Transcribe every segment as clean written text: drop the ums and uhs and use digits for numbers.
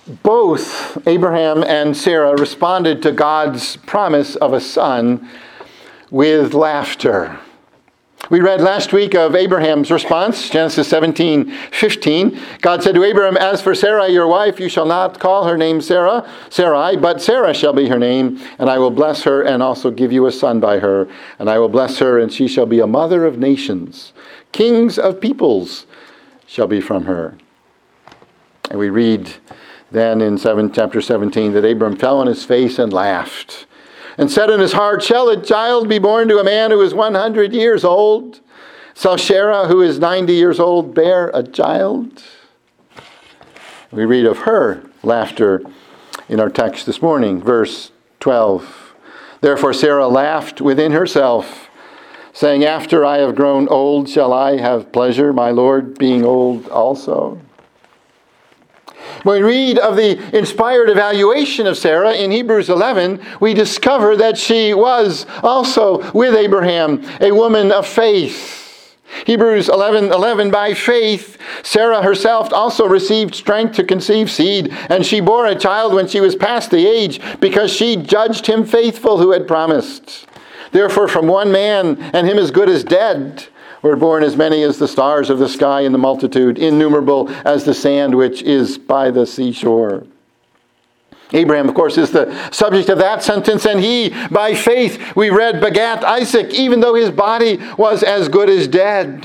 Both Abraham and Sarah responded to God's promise of a son with laughter. We read last week of Abraham's response, Genesis 17:15. God said to Abraham, "As for Sarai, your wife, you shall not call her name Sarai, but Sarah shall be her name, and I will bless her and also give you a son by her. And I will bless her, and she shall be a mother of nations. Kings of peoples shall be from her." And we read then in chapter 17 that Abram fell on his face and laughed, and said in his heart, "Shall a child be born to a man who is 100 years old? Shall Sarah, who is 90 years old, bear a child?" We read of her laughter in our text this morning, verse 12. "Therefore Sarah laughed within herself, saying, After I have grown old, shall I have pleasure, my Lord being old also?" When we read of the inspired evaluation of Sarah in Hebrews 11, we discover that she was also with Abraham a woman of faith. Hebrews 11:11, "By faith, Sarah herself also received strength to conceive seed, and she bore a child when she was past the age, because she judged him faithful who had promised. Therefore from one man, and him as good as dead, were born as many as the stars of the sky in the multitude, innumerable as the sand which is by the seashore." Abraham, of course, is the subject of that sentence, and he, by faith, we read, begat Isaac, even though his body was as good as dead.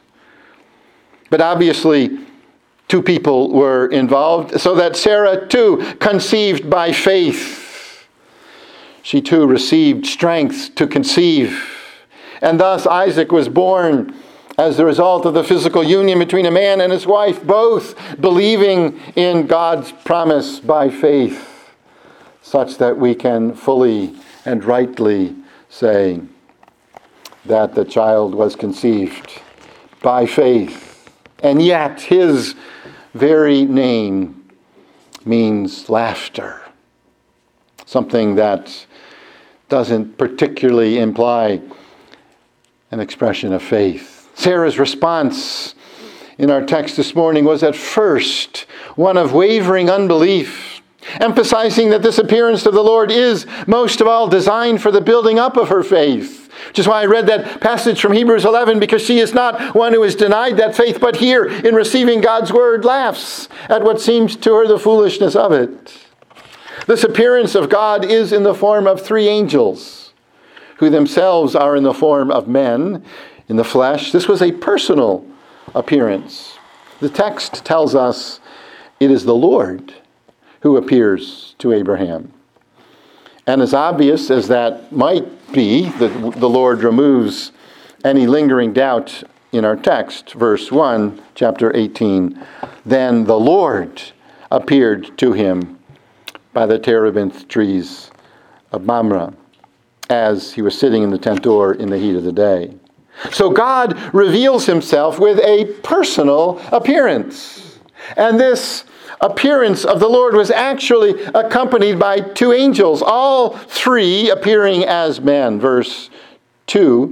But obviously, two people were involved, so that Sarah too conceived by faith. She too received strength to conceive. And thus Isaac was born as the result of the physical union between a man and his wife, both believing in God's promise by faith, such that we can fully and rightly say that the child was conceived by faith. And yet his very name means laughter, something that doesn't particularly imply an expression of faith. Sarah's response in our text this morning was at first one of wavering unbelief, emphasizing that this appearance of the Lord is most of all designed for the building up of her faith. Which is why I read that passage from Hebrews 11, because she is not one who is denied that faith, but here, in receiving God's word, laughs at what seems to her the foolishness of it. This appearance of God is in the form of three angels, who themselves are in the form of men in the flesh. This was a personal appearance. The text tells us it is the Lord who appears to Abraham. And as obvious as that might be, the Lord removes any lingering doubt in our text. Verse 1, chapter 18. "Then the Lord appeared to him by the terebinth trees of Mamre, as he was sitting in the tent door in the heat of the day." So God reveals himself with a personal appearance. And this appearance of the Lord was actually accompanied by two angels, all three appearing as men. Verse 2,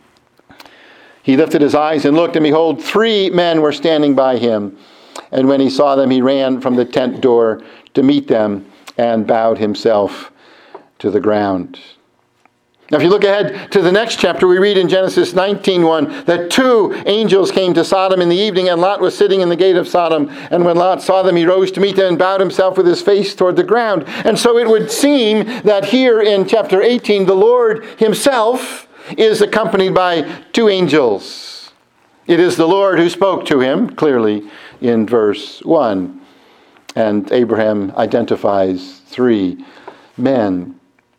"He lifted his eyes and looked, and behold, three men were standing by him. And when he saw them, he ran from the tent door to meet them and bowed himself to the ground." Now, if you look ahead to the next chapter, we read in Genesis 19:1 that two angels came to Sodom in the evening, and Lot was sitting in the gate of Sodom. And when Lot saw them, he rose to meet them and bowed himself with his face toward the ground. And so it would seem that here in chapter 18, the Lord himself is accompanied by two angels. It is the Lord who spoke to him, clearly in verse 1. And Abraham identifies three men.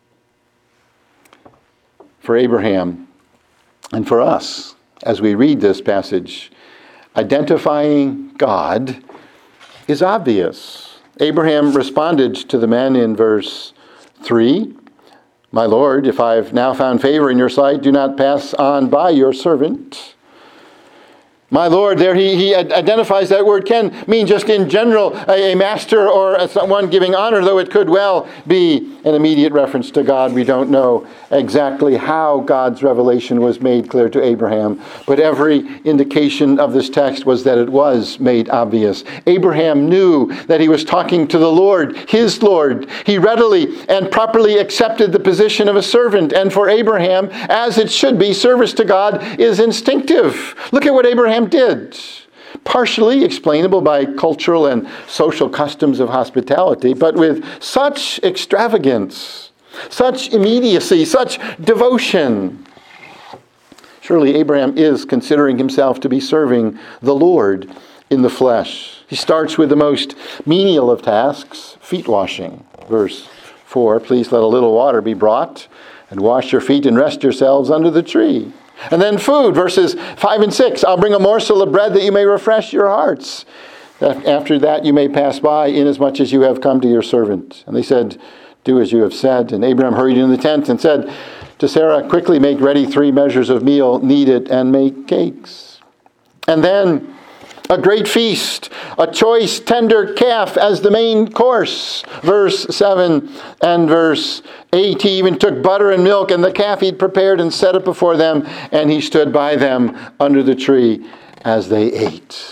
For Abraham and for us, as we read this passage, identifying God is obvious. Abraham responded to the men in verse 3, "My Lord, if I have now found favor in your sight, do not pass on by your servant." My Lord, there he identifies that word can mean just in general a master or someone giving honor, though it could well be an immediate reference to God. We don't know exactly how God's revelation was made clear to Abraham, but every indication of this text was that it was made obvious. Abraham knew that he was talking to the Lord, his Lord. He readily and properly accepted the position of a servant, and for Abraham, as it should be, service to God is instinctive. Look at what Abraham did. Partially explainable by cultural and social customs of hospitality, but with such extravagance, such immediacy, such devotion. Surely Abraham is considering himself to be serving the Lord in the flesh. He starts with the most menial of tasks, feet washing. Verse 4, please let a little water be brought, and wash your feet and rest yourselves under the tree. And then food, verses 5 and 6. I'll bring a morsel of bread that you may refresh your hearts. After that you may pass by, inasmuch as you have come to your servant. And they said, do as you have said. And Abraham hurried into the tent and said to Sarah, quickly make ready 3 measures of meal, knead it, and make cakes. And then a great feast, a choice tender calf as the main course. Verse 7 and verse 8, he even took butter and milk and the calf he'd prepared and set it before them, and he stood by them under the tree as they ate.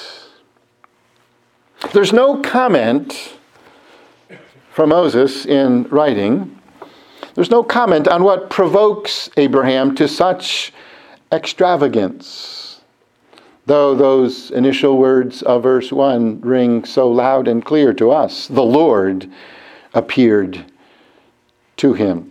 There's no comment from Moses in writing. There's no comment on what provokes Abraham to such extravagance, though those initial words of verse 1 ring so loud and clear to us. The Lord appeared to him.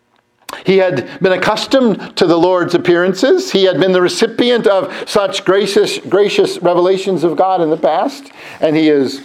He had been accustomed to the Lord's appearances. He had been the recipient of such gracious revelations of God in the past, and he is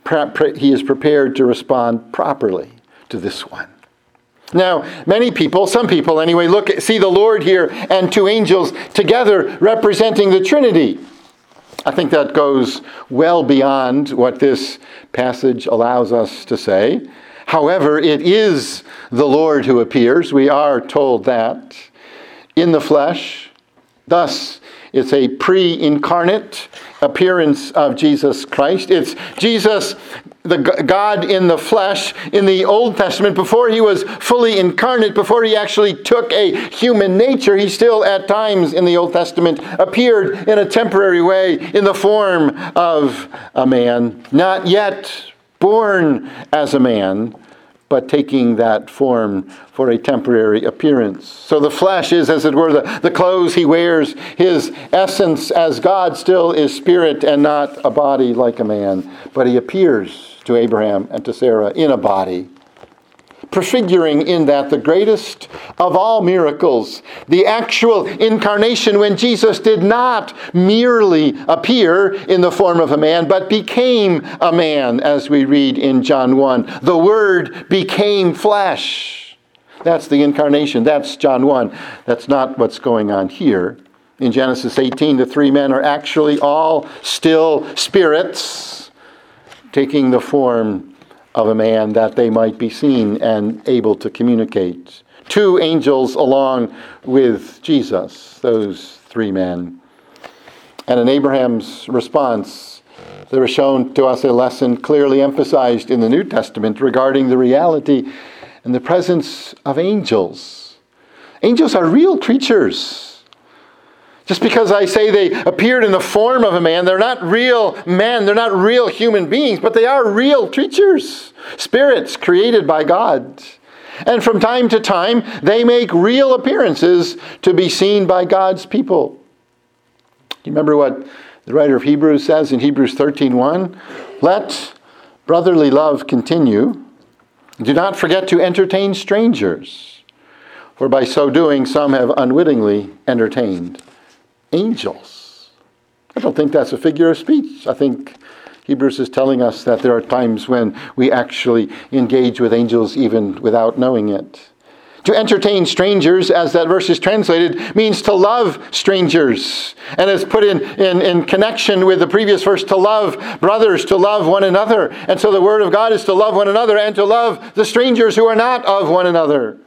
prepared to respond properly to this one. Now, many people, some people anyway, see the Lord here and 2 angels together representing the Trinity. I think that goes well beyond what this passage allows us to say. However, it is the Lord who appears. We are told that in the flesh. Thus, it's a pre-incarnate appearance of Jesus Christ. It's Jesus, the God in the flesh in the Old Testament. Before he was fully incarnate, before he actually took a human nature, he still at times in the Old Testament appeared in a temporary way in the form of a man, not yet born as a man, but taking that form for a temporary appearance. So the flesh is, as it were, the clothes he wears. His essence as God still is spirit and not a body like a man. But he appears to Abraham and to Sarah in a body, prefiguring in that the greatest of all miracles, the actual incarnation, when Jesus did not merely appear in the form of a man, but became a man, as we read in John 1. The Word became flesh. That's the incarnation. That's John 1. That's not what's going on here. In Genesis 18, the 3 men are actually all still spirits, taking the form of a man that they might be seen and able to communicate. 2 angels along with Jesus, those 3 men. And in Abraham's response, there was shown to us a lesson clearly emphasized in the New Testament regarding the reality and the presence of angels. Angels are real creatures. Just because I say they appeared in the form of a man, they're not real men, they're not real human beings, but they are real creatures, spirits created by God. And from time to time, they make real appearances to be seen by God's people. Do you remember what the writer of Hebrews says in Hebrews 13:1? Let brotherly love continue. Do not forget to entertain strangers, for by so doing some have unwittingly entertained angels. I don't think that's a figure of speech. I think Hebrews is telling us that there are times when we actually engage with angels even without knowing it. To entertain strangers, as that verse is translated, means to love strangers. And it's put in connection with the previous verse, to love brothers, to love one another. And so the word of God is to love one another and to love the strangers who are not of one another.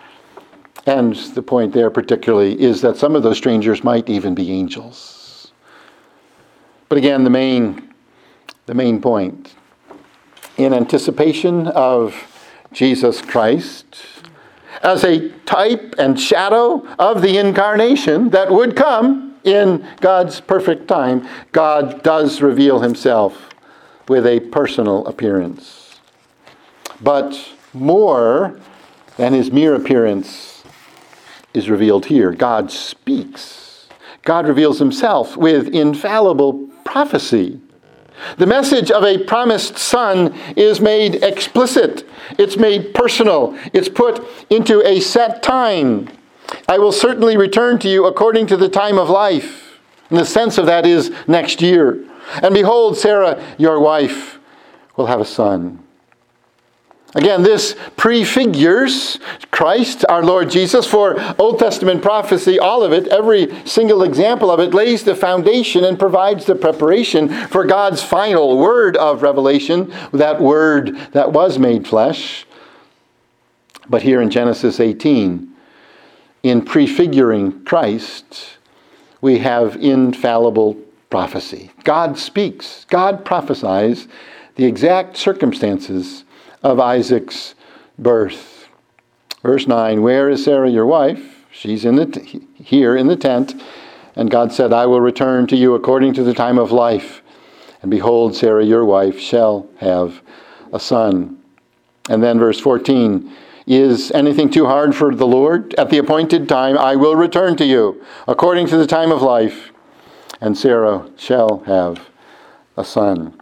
And the point there particularly is that some of those strangers might even be angels. But again, the main point, in anticipation of Jesus Christ, as a type and shadow of the incarnation that would come in God's perfect time, God does reveal himself with a personal appearance. But more than his mere appearance is revealed here. God speaks. God reveals himself with infallible prophecy. The message of a promised son is made explicit. It's made personal. It's put into a set time. I will certainly return to you according to the time of life. And the sense of that is next year. And behold, Sarah, your wife, will have a son. Again, this prefigures Christ, our Lord Jesus, for Old Testament prophecy, all of it, every single example of it, lays the foundation and provides the preparation for God's final word of revelation, that word that was made flesh. But here in Genesis 18, in prefiguring Christ, we have infallible prophecy. God speaks, God prophesies the exact circumstances of Isaac's birth. Verse 9, where is Sarah your wife? She's here in the tent. And God said, I will return to you according to the time of life. And behold, Sarah your wife shall have a son. And then verse 14, is anything too hard for the Lord? At the appointed time I will return to you according to the time of life. And Sarah shall have a son.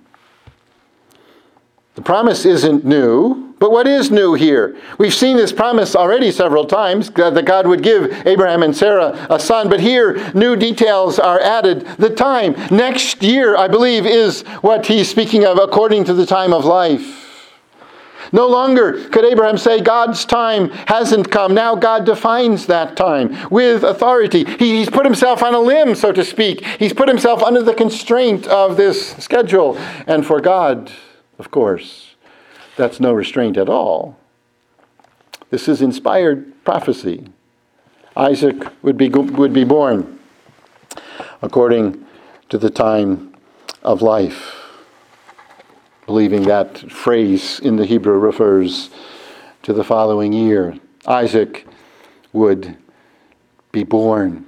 The promise isn't new, but what is new here? We've seen this promise already several times, that God would give Abraham and Sarah a son, but here new details are added. The time, next year, I believe, is what he's speaking of according to the time of life. No longer could Abraham say God's time hasn't come. Now God defines that time with authority. He's put himself on a limb, so to speak. He's put himself under the constraint of this schedule. And for God, of course, that's no restraint at all. This is inspired prophecy. Isaac would be born according to the time of life. Believing that phrase in the Hebrew refers to the following year. Isaac would be born.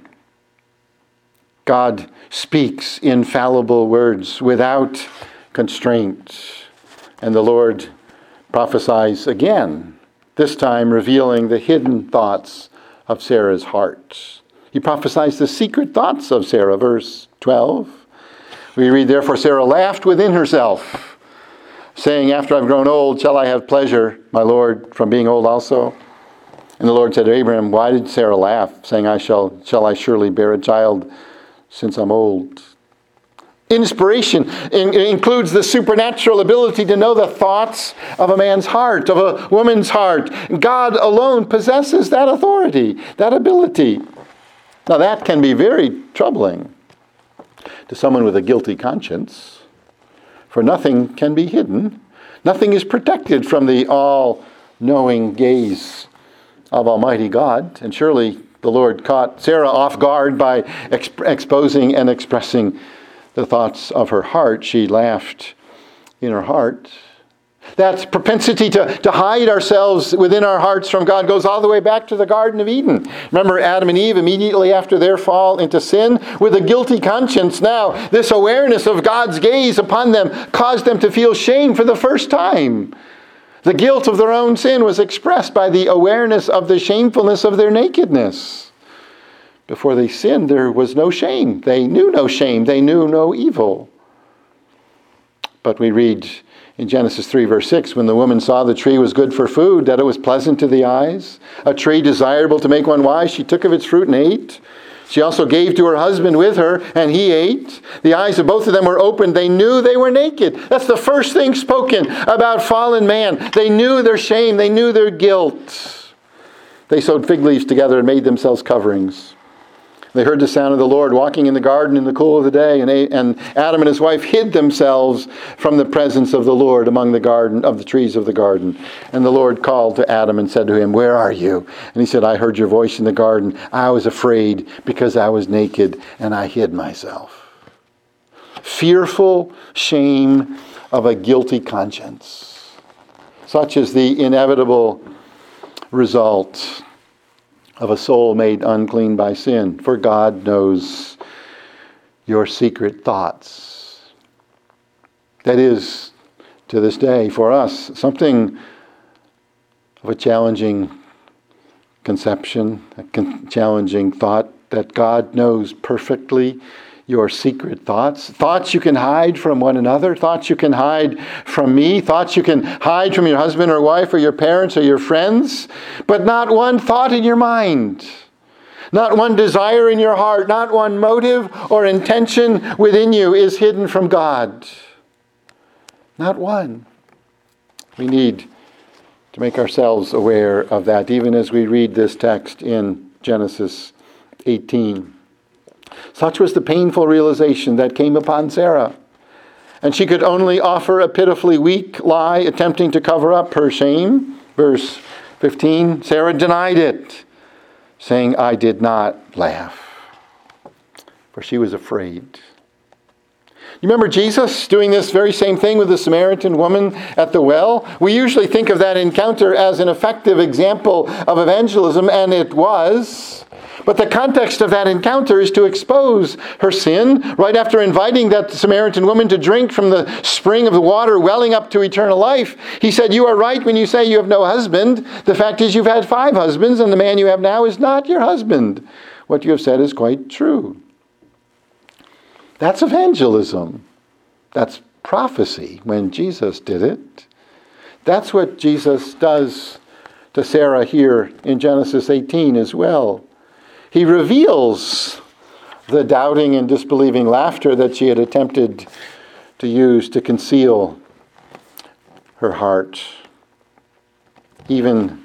God speaks infallible words without constraint. And the Lord prophesies again, this time revealing the hidden thoughts of Sarah's heart. He prophesies the secret thoughts of Sarah, verse 12. We read, therefore Sarah laughed within herself, saying, after I've grown old, shall I have pleasure, my Lord, from being old also? And the Lord said to Abraham, why did Sarah laugh, saying, shall I surely bear a child since I'm old? Inspiration includes the supernatural ability to know the thoughts of a man's heart, of a woman's heart. God alone possesses that authority, that ability. Now that can be very troubling to someone with a guilty conscience, for nothing can be hidden. Nothing is protected from the all-knowing gaze of Almighty God. And surely the Lord caught Sarah off guard by exposing and expressing the thoughts of her heart. She laughed in her heart. That propensity to hide ourselves within our hearts from God goes all the way back to the Garden of Eden. Remember Adam and Eve immediately after their fall into sin? With a guilty conscience now, this awareness of God's gaze upon them caused them to feel shame for the first time. The guilt of their own sin was expressed by the awareness of the shamefulness of their nakedness. Before they sinned, there was no shame. They knew no shame. They knew no evil. But we read in Genesis 3, verse 6, when the woman saw the tree was good for food, that it was pleasant to the eyes, a tree desirable to make one wise, she took of its fruit and ate. She also gave to her husband with her, and he ate. The eyes of both of them were opened. They knew they were naked. That's the first thing spoken about fallen man. They knew their shame. They knew their guilt. They sewed fig leaves together and made themselves coverings. They heard the sound of the Lord walking in the garden in the cool of the day, and Adam and his wife hid themselves from the presence of the Lord among the trees of the garden. And the Lord called to Adam and said to him, where are you? And he said, I heard your voice in the garden. I was afraid because I was naked and I hid myself. Fearful shame of a guilty conscience. Such is the inevitable result of a soul made unclean by sin. For God knows your secret thoughts. That is, to this day, for us, something of a challenging conception, a challenging thought, that God knows perfectly your secret thoughts. Thoughts you can hide from one another, thoughts you can hide from me, thoughts you can hide from your husband or wife or your parents or your friends, but not one thought in your mind, not one desire in your heart, not one motive or intention within you is hidden from God. Not one. We need to make ourselves aware of that, even as we read this text in Genesis 18. Such was the painful realization that came upon Sarah. And she could only offer a pitifully weak lie, attempting to cover up her shame. Verse 15, Sarah denied it, saying, I did not laugh. For she was afraid. You remember Jesus doing this very same thing with the Samaritan woman at the well? We usually think of that encounter as an effective example of evangelism, and it was. But the context of that encounter is to expose her sin. Right after inviting that Samaritan woman to drink from the spring of the water welling up to eternal life, he said, you are right when you say you have no husband. The fact is you've had 5 husbands, and the man you have now is not your husband. What you have said is quite true. That's evangelism. That's prophecy when Jesus did it. That's what Jesus does to Sarah here in Genesis 18 as well. He reveals the doubting and disbelieving laughter that she had attempted to use to conceal her heart. Even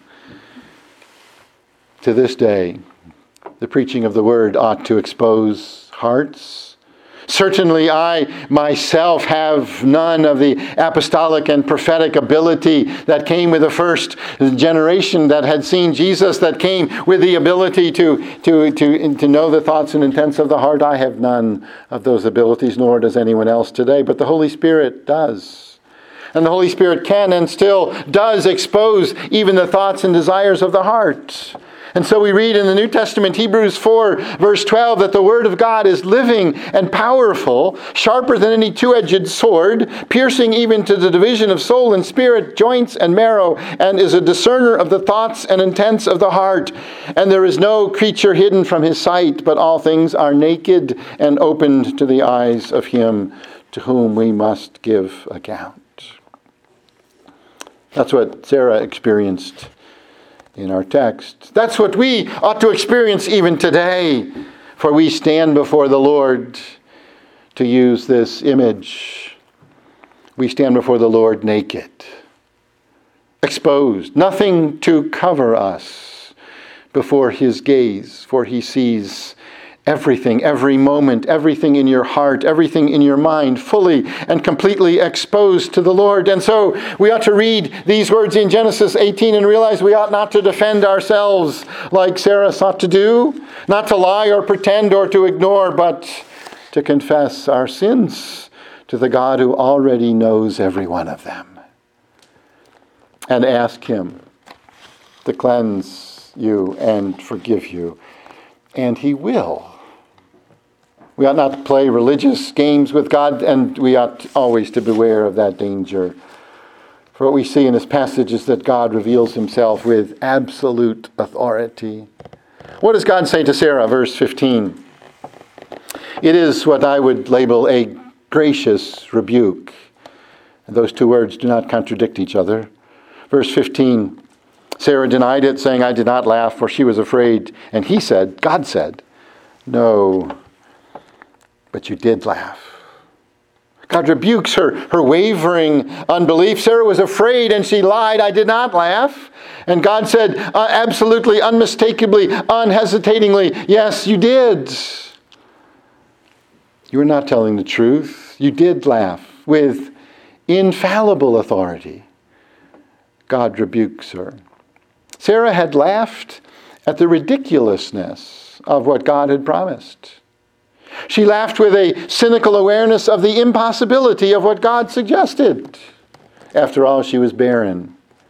to this day, the preaching of the word ought to expose hearts. Certainly I myself have none of the apostolic and prophetic ability that came with the first generation that had seen Jesus, that came with the ability to know the thoughts and intents of the heart. I have none of those abilities, nor does anyone else today, but the Holy Spirit does. And the Holy Spirit can and still does expose even the thoughts and desires of the heart. And so we read in the New Testament, Hebrews 4, verse 12, that the Word of God is living and powerful, sharper than any two-edged sword, piercing even to the division of soul and spirit, joints and marrow, and is a discerner of the thoughts and intents of the heart. And there is no creature hidden from his sight, but all things are naked and opened to the eyes of him to whom we must give account. That's what Sarah experienced in our text. That's what we ought to experience even today, for we stand before the Lord, to use this image. We stand before the Lord naked, exposed, nothing to cover us before his gaze, for he sees everything, every moment, everything in your heart, everything in your mind, fully and completely exposed to the Lord. And so we ought to read these words in Genesis 18 and realize we ought not to defend ourselves like Sarah sought to do, not to lie or pretend or to ignore, but to confess our sins to the God who already knows every one of them, and ask him to cleanse you and forgive you. And he will. We ought not to play religious games with God, and we ought always to beware of that danger. For what we see in this passage is that God reveals himself with absolute authority. What does God say to Sarah? Verse 15. It is what I would label a gracious rebuke. And those two words do not contradict each other. Verse 15. Sarah denied it, saying, I did not laugh, for she was afraid. And he said, God said, no, but you did laugh. God rebukes her wavering unbelief. Sarah was afraid and she lied, I did not laugh. And God said, absolutely, unmistakably, unhesitatingly, yes, you did. You were not telling the truth. You did laugh with infallible authority. God rebukes her. Sarah had laughed at the ridiculousness of what God had promised. She laughed with a cynical awareness of the impossibility of what God suggested. After all, she was barren.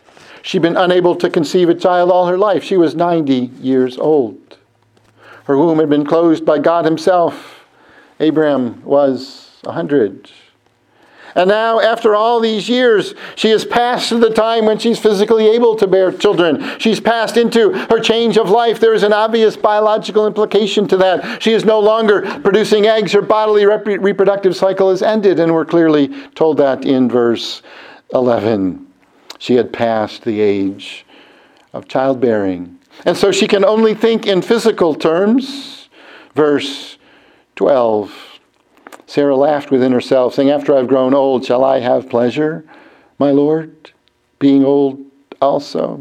She'd been unable to conceive a child all her life. She was 90 years old. Her womb had been closed by God himself. Abraham was 100. And now, after all these years, she has passed the time when she's physically able to bear children. She's passed into her change of life. There is an obvious biological implication to that. She is no longer producing eggs. Her bodily reproductive cycle has ended, and we're clearly told that in verse 11. She had passed the age of childbearing. And so she can only think in physical terms. Verse 12. Sarah laughed within herself, saying, "After I've grown old, shall I have pleasure, my Lord, being old also?"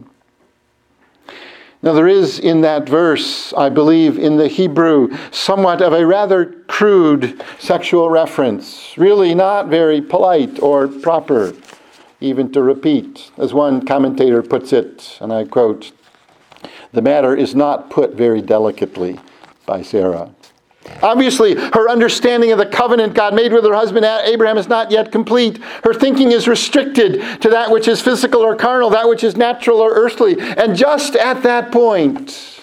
Now there is in that verse, I believe, in the Hebrew, somewhat of a rather crude sexual reference, really not very polite or proper, even to repeat. As one commentator puts it, and I quote, "The matter is not put very delicately by Sarah." Obviously, her understanding of the covenant God made with her husband Abraham is not yet complete. Her thinking is restricted to that which is physical or carnal, that which is natural or earthly. And just at that point,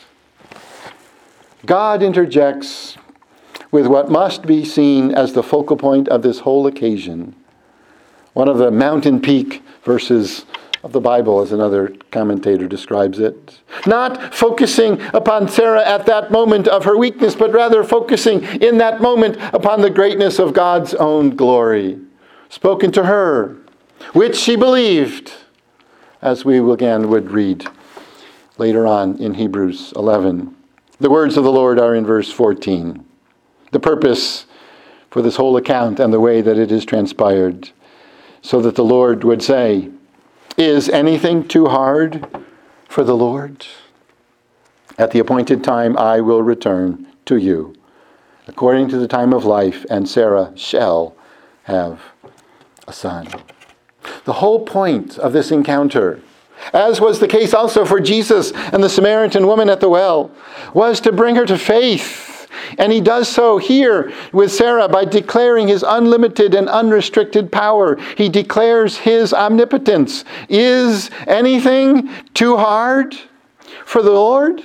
God interjects with what must be seen as the focal point of this whole occasion. One of the mountain peak verses of the Bible, as another commentator describes it. Not focusing upon Sarah at that moment of her weakness, but rather focusing in that moment upon the greatness of God's own glory. Spoken to her, which she believed, as we again would read later on in Hebrews 11. The words of the Lord are in verse 14. The purpose for this whole account and the way that it is transpired, so that the Lord would say, "Is anything too hard for the Lord? At the appointed time I will return to you, according to the time of life, and Sarah shall have a son." The whole point of this encounter, as was the case also for Jesus and the Samaritan woman at the well, was to bring her to faith. And he does so here with Sarah by declaring his unlimited and unrestricted power. He declares his omnipotence. Is anything too hard for the Lord?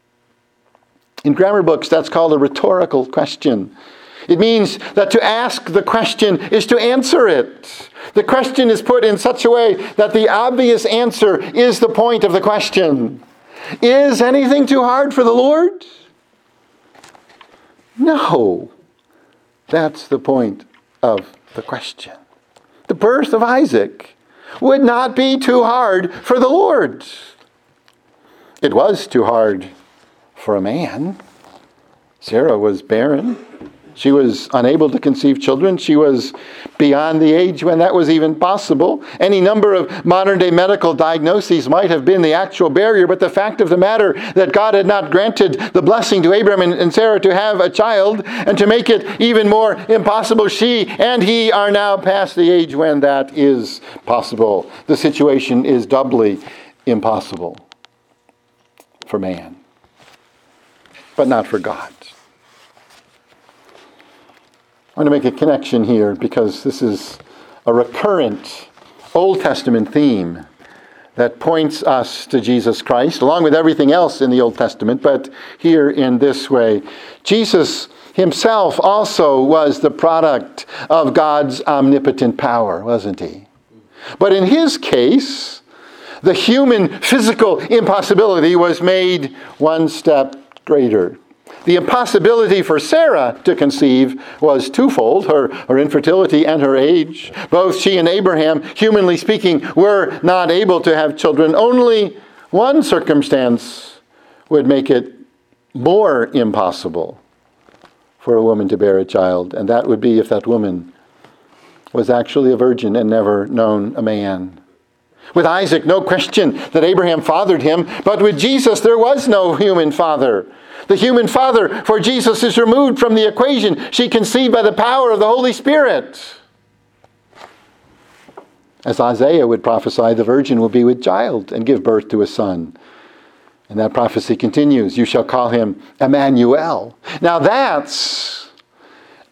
In grammar books, that's called a rhetorical question. It means that to ask the question is to answer it. The question is put in such a way that the obvious answer is the point of the question. Is anything too hard for the Lord? No. That's the point of the question. The birth of Isaac would not be too hard for the Lord. It was too hard for a man. Sarah was barren. She was unable to conceive children. She was beyond the age when that was even possible. Any number of modern-day medical diagnoses might have been the actual barrier, but the fact of the matter that God had not granted the blessing to Abraham and Sarah to have a child, and to make it even more impossible, she and he are now past the age when that is possible. The situation is doubly impossible for man, but not for God. I want to make a connection here because this is a recurrent Old Testament theme that points us to Jesus Christ, along with everything else in the Old Testament, but here in this way. Jesus himself also was the product of God's omnipotent power, wasn't he? But in his case, the human physical impossibility was made one step greater. The impossibility for Sarah to conceive was twofold, her infertility and her age. Both she and Abraham, humanly speaking, were not able to have children. Only one circumstance would make it more impossible for a woman to bear a child, and that would be if that woman was actually a virgin and never known a man. With Isaac, no question that Abraham fathered him, but with Jesus there was no human father. The human father for Jesus is removed from the equation. She conceived by the power of the Holy Spirit. As Isaiah would prophesy, the virgin will be with child and give birth to a son. And that prophecy continues, "You shall call him Emmanuel." Now that's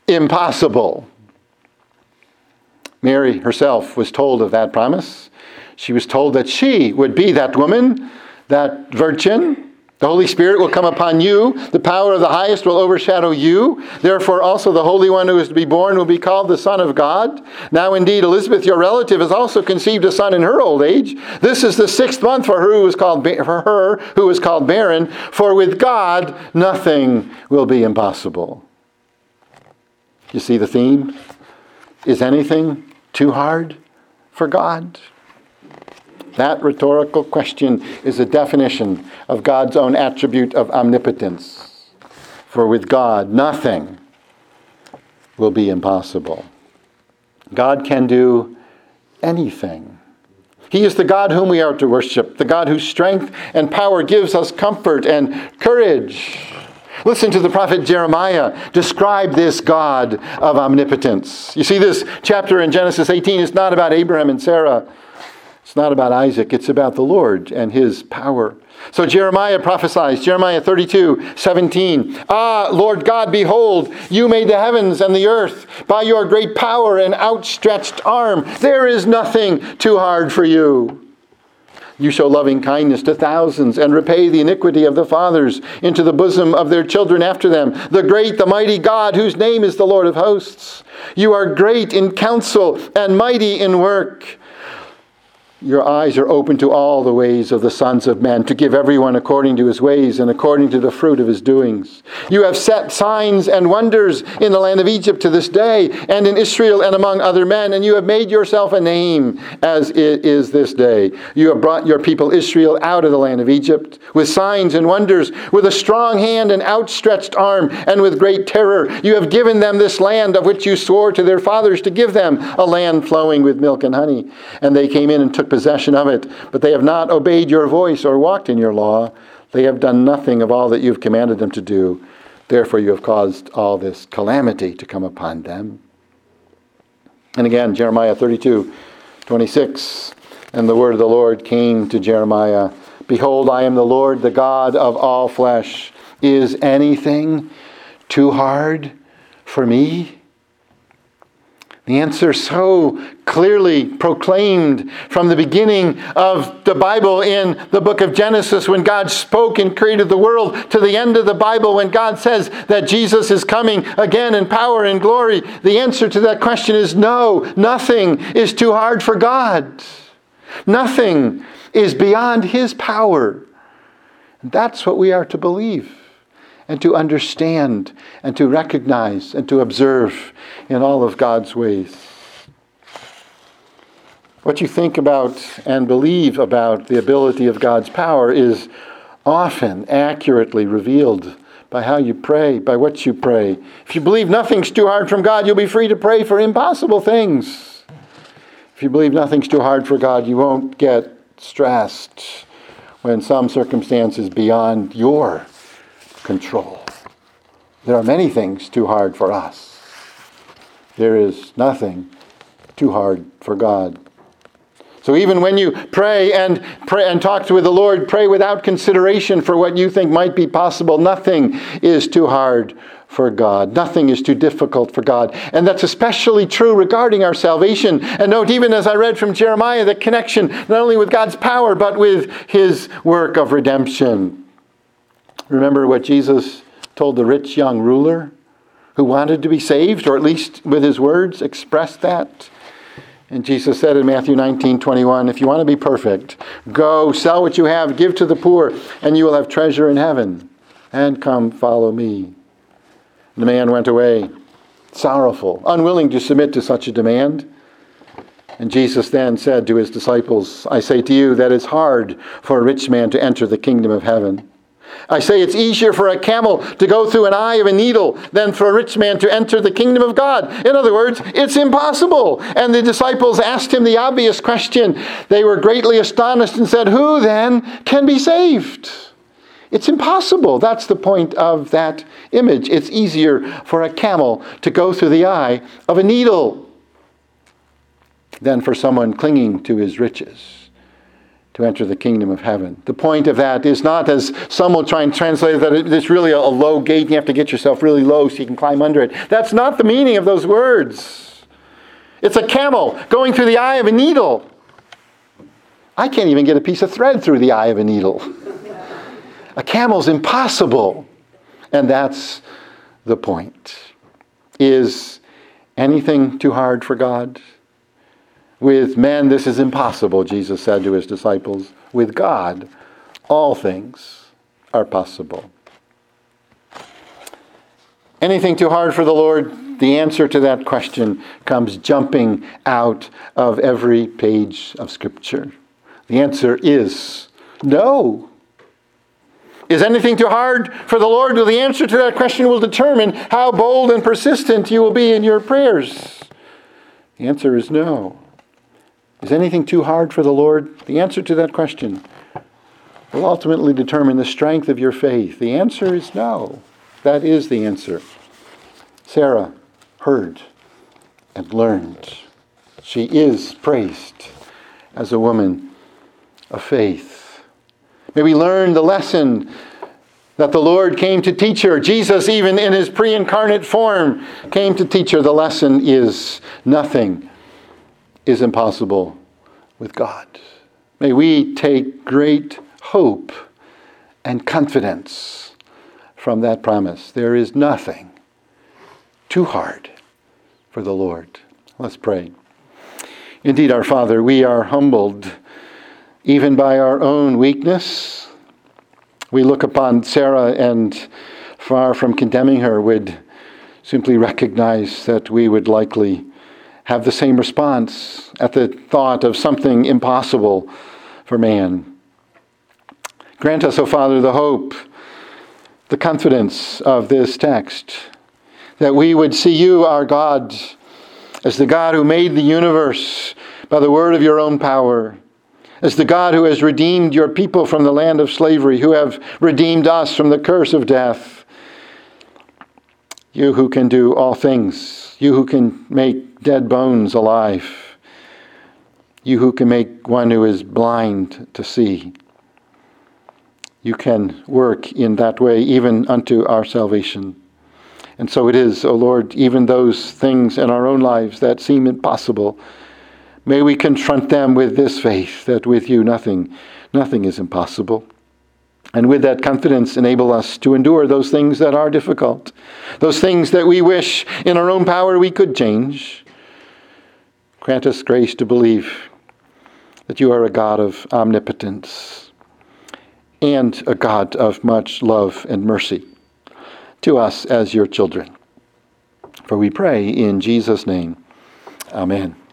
impossible. Mary herself was told of that promise. She was told that she would be that woman, that virgin. The Holy Spirit will come upon you. The power of the highest will overshadow you. Therefore also the Holy One who is to be born will be called the Son of God. Now indeed Elizabeth, your relative, has also conceived a son in her old age. This is the 6th month for her who is called barren. For with God nothing will be impossible. You see the theme? Is anything too hard for God? That rhetorical question is a definition of God's own attribute of omnipotence. For with God, nothing will be impossible. God can do anything. He is the God whom we are to worship, the God whose strength and power gives us comfort and courage. Listen to the prophet Jeremiah describe this God of omnipotence. You see, this chapter in Genesis 18 is not about Abraham and Sarah. It's not about Isaac. It's about the Lord and his power. So Jeremiah prophesies, Jeremiah 32:17. Ah, Lord God, behold, you made the heavens and the earth by your great power and outstretched arm. There is nothing too hard for you. You show loving kindness to thousands and repay the iniquity of the fathers into the bosom of their children after them. The great, the mighty God, whose name is the Lord of hosts. You are great in counsel and mighty in work. Your eyes are open to all the ways of the sons of men, to give everyone according to his ways and according to the fruit of his doings. You have set signs and wonders in the land of Egypt to this day, and in Israel and among other men, and you have made yourself a name as it is this day. You have brought your people Israel out of the land of Egypt with signs and wonders, with a strong hand and outstretched arm, and with great terror. You have given them this land of which you swore to their fathers to give them, a land flowing with milk and honey. And they came in and took possession of it, but they have not obeyed your voice or walked in your law. They have done nothing of all that you have commanded them to do. Therefore you have caused all this calamity to come upon them. And again, Jeremiah 32:26. And the word of the Lord came to Jeremiah. Behold, I am the Lord, the God of all flesh. Is anything too hard for me? The answer so clearly proclaimed from the beginning of the Bible in the book of Genesis when God spoke and created the world to the end of the Bible when God says that Jesus is coming again in power and glory. The answer to that question is no, nothing is too hard for God. Nothing is beyond his power. And that's what we are to believe and to understand and to recognize and to observe in all of God's ways. What you think about and believe about the ability of God's power is often accurately revealed by how you pray, by what you pray. If you believe nothing's too hard from God, you'll be free to pray for impossible things. If you believe nothing's too hard for God, you won't get stressed when some circumstance is beyond your control. There are many things too hard for us. There is nothing too hard for God. So even when you pray and talk with the Lord, pray without consideration for what you think might be possible. Nothing is too hard for God. Nothing is too difficult for God. And that's especially true regarding our salvation. And note, even as I read from Jeremiah, the connection not only with God's power, but with his work of redemption. Remember what Jesus told the rich young ruler who wanted to be saved, or at least with his words expressed that? And Jesus said in Matthew 19:21, if you want to be perfect, go, sell what you have, give to the poor, and you will have treasure in heaven. And come, follow me. The man went away, sorrowful, unwilling to submit to such a demand. And Jesus then said to his disciples, I say to you that it's hard for a rich man to enter the kingdom of heaven. I say it's easier for a camel to go through an eye of a needle than for a rich man to enter the kingdom of God. In other words, it's impossible. And the disciples asked him the obvious question. They were greatly astonished and said, who then can be saved? It's impossible. That's the point of that image. It's easier for a camel to go through the eye of a needle than for someone clinging to his riches to enter the kingdom of heaven. The point of that is not, as some will try and translate it, that it's really a low gate and you have to get yourself really low so you can climb under it. That's not the meaning of those words. It's a camel going through the eye of a needle. I can't even get a piece of thread through the eye of a needle. A camel's impossible. And that's the point. Is anything too hard for God? With men, this is impossible, Jesus said to his disciples. With God, all things are possible. Anything too hard for the Lord? The answer to that question comes jumping out of every page of Scripture. The answer is no. Is anything too hard for the Lord? Well, the answer to that question will determine how bold and persistent you will be in your prayers. The answer is no. Is anything too hard for the Lord? The answer to that question will ultimately determine the strength of your faith. The answer is no. That is the answer. Sarah heard and learned. She is praised as a woman of faith. May we learn the lesson that the Lord came to teach her. Jesus, even in his pre-incarnate form, came to teach her. The lesson is nothing is impossible with God. May we take great hope and confidence from that promise. There is nothing too hard for the Lord. Let's pray. Indeed, our Father, we are humbled even by our own weakness. We look upon Sarah and, far from condemning her, would simply recognize that we would likely have the same response at the thought of something impossible for man. Grant us, O Father, the hope, the confidence of this text, that we would see you, our God, as the God who made the universe by the word of your own power, as the God who has redeemed your people from the land of slavery, who have redeemed us from the curse of death. You who can do all things, you who can make dead bones alive, you who can make one who is blind to see. You can work in that way even unto our salvation. And so it is, O Lord, even those things in our own lives that seem impossible, may we confront them with this faith that with you nothing is impossible. And with that confidence, enable us to endure those things that are difficult, those things that we wish in our own power we could change. Grant us grace to believe that you are a God of omnipotence and a God of much love and mercy to us as your children. For we pray in Jesus' name. Amen.